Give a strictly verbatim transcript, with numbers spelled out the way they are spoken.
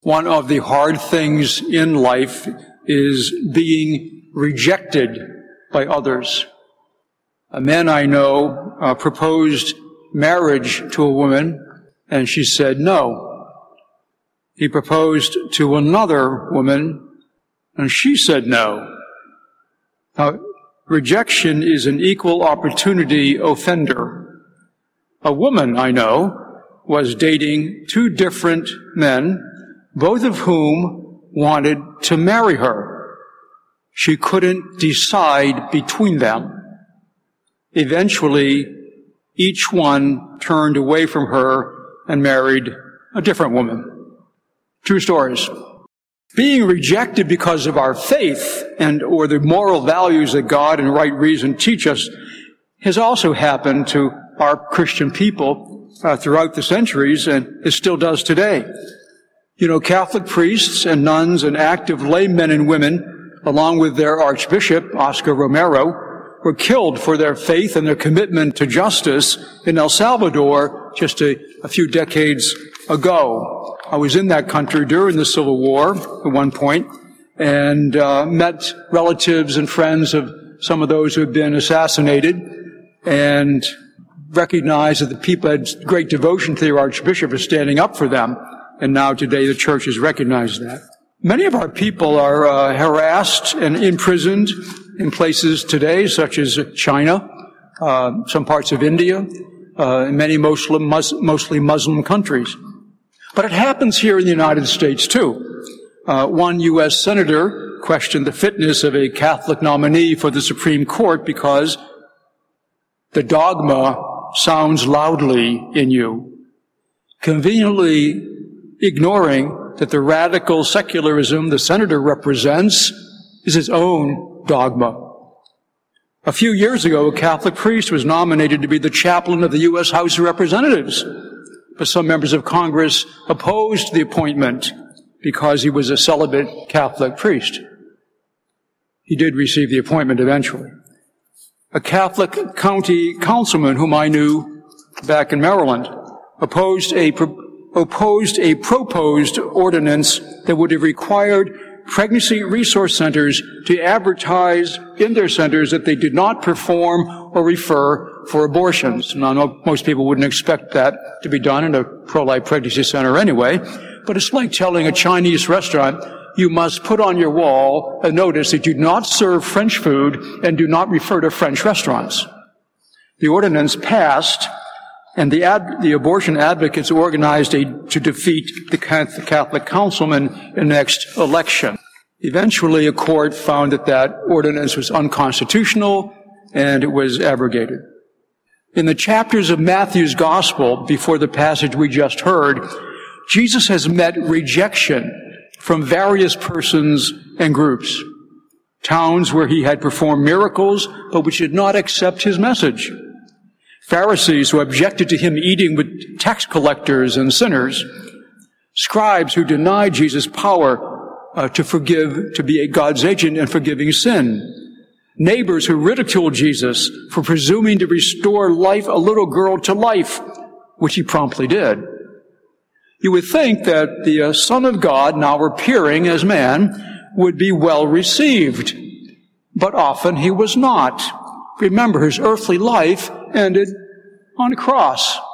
One of the hard things in life is being rejected by others. A man I know uh, proposed marriage to a woman, and she said no. He proposed to another woman, and she said no. Now, rejection is an equal opportunity offender. A woman I know was dating two different men, both of whom wanted to marry her. She couldn't decide between them. Eventually, each one turned away from her and married a different woman. True stories. Being rejected because of our faith and or the moral values that God and right reason teach us has also happened to our Christian people uh, throughout the centuries, and it still does today. You know, Catholic priests and nuns and active laymen and women, along with their Archbishop, Oscar Romero, were killed for their faith and their commitment to justice in El Salvador just a, a few decades ago. I was in that country during the Civil War at one point and uh, met relatives and friends of some of those who had been assassinated and recognized that the people had great devotion to their Archbishop for standing up for them. And now today the church has recognized that. Many of our people are uh, harassed and imprisoned in places today, such as China, uh, some parts of India, uh, and many Muslim, mus- mostly Muslim countries. But it happens here in the United States, too. Uh, one U S senator questioned the fitness of a Catholic nominee for the Supreme Court because the dogma sounds loudly in you, conveniently ignoring that the radical secularism the senator represents is his own dogma. A few years ago, a Catholic priest was nominated to be the chaplain of the U S House of Representatives, but some members of Congress opposed the appointment because he was a celibate Catholic priest. He did receive the appointment eventually. A Catholic county councilman whom I knew back in Maryland opposed a opposed a proposed ordinance that would have required pregnancy resource centers to advertise in their centers that they did not perform or refer for abortions. Now, most people wouldn't expect that to be done in a pro-life pregnancy center anyway, but it's like telling a Chinese restaurant, you must put on your wall a notice that you do not serve French food and do not refer to French restaurants. The ordinance passed, and the, ad, the abortion advocates organized a, to defeat the Catholic councilman in the next election. Eventually, a court found that that ordinance was unconstitutional, and it was abrogated. In the chapters of Matthew's Gospel, before the passage we just heard, Jesus has met rejection from various persons and groups. Towns where he had performed miracles, but which did not accept his message. Pharisees who objected to him eating with tax collectors and sinners, scribes who denied Jesus' power uh, to forgive, to be a God's agent in forgiving sin, neighbors who ridiculed Jesus for presuming to restore life, a little girl to life, which he promptly did. You would think that the uh, Son of God, now appearing as man, would be well received, but often he was not. Remember, his earthly life ended on a cross.